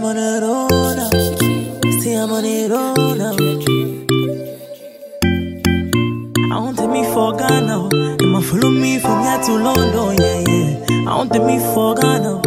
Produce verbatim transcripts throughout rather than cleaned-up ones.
I'm on the road now. See, I'm on the road now. I want take me for Ghana. They might follow me from here to London, yeah, yeah. I want take me for Ghana.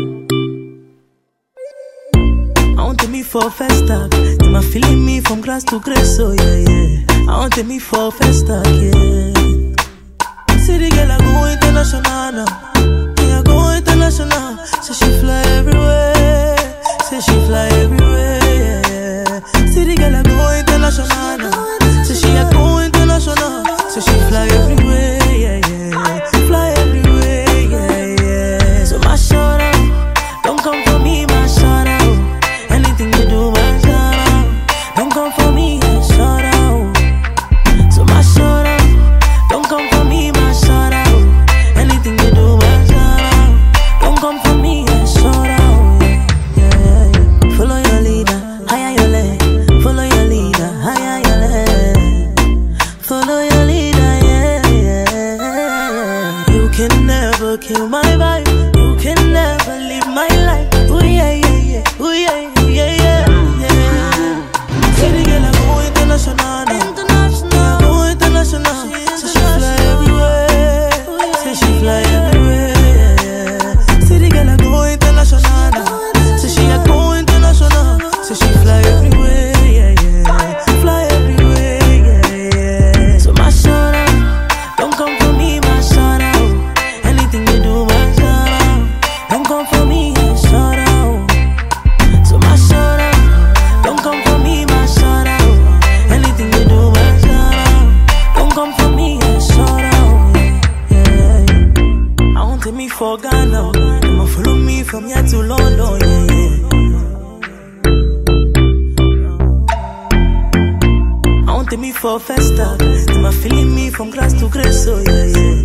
I want take me for Festa. They might feeling me from grass to grace, so yeah, yeah. I want take me for Festa, yeah. See the girl I go international now. Yeah, I go international. Say she fly everywhere. Say she fly everywhere, yeah, yeah. See the girl I go international now. Say she a go international. Say she fly everywhere, yeah, yeah. Fly everywhere, yeah, yeah. So my shout out, don't come for me, my shout out. Anything you do, my shout out. Don't come for me, my shout out. So my shout out, don't come for me, my shout out. Anything you do, my shout out. Don't come for me, my shout out. Yeah, yeah. Follow your leader, higher your leg. Follow your leader, higher your leg. Follow your leader, yeah, yeah. You can never kill my vibe. You can never live my life. Ooh yeah, yeah, yeah. Ooh yeah, yeah, yeah, yeah. See the girl I go international, international, go international. So she fly everywhere. Say she fly everywhere, yeah, yeah. See the girl I go international. Say she a go international. Say she fly everywhere, yeah, yeah. Fly everywhere, yeah, yeah. So my shout out, don't come for me, my shout out. Anything you do, my shout out. Don't come for me, my shout out. So my shout out, don't come for me, my shout out. Anything you do, my shout out. Don't come for me, my shout out. Yeah, yeah. I want take me for Ghana. I'ma follow me from here to London, yeah, yeah. I want take me for Festa. They might feeling me from grass to grace, so yeah, yeah.